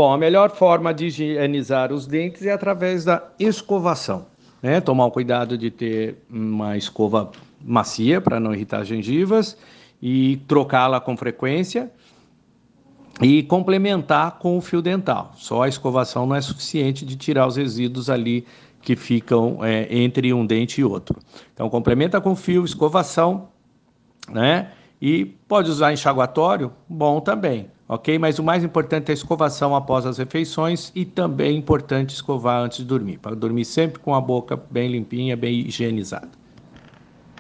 Bom, a melhor forma de higienizar os dentes é através da escovação, né? Tomar o cuidado de ter uma escova macia para não irritar as gengivas e trocá-la com frequência e complementar com o fio dental. Só a escovação não é suficiente de tirar os resíduos ali que ficam entre um dente e outro. Então, complementa com fio, escovação, né? E pode usar enxaguatório, bom também, ok? Mas o mais importante é a escovação após as refeições e também é importante escovar antes de dormir, para dormir sempre com a boca bem limpinha, bem higienizada.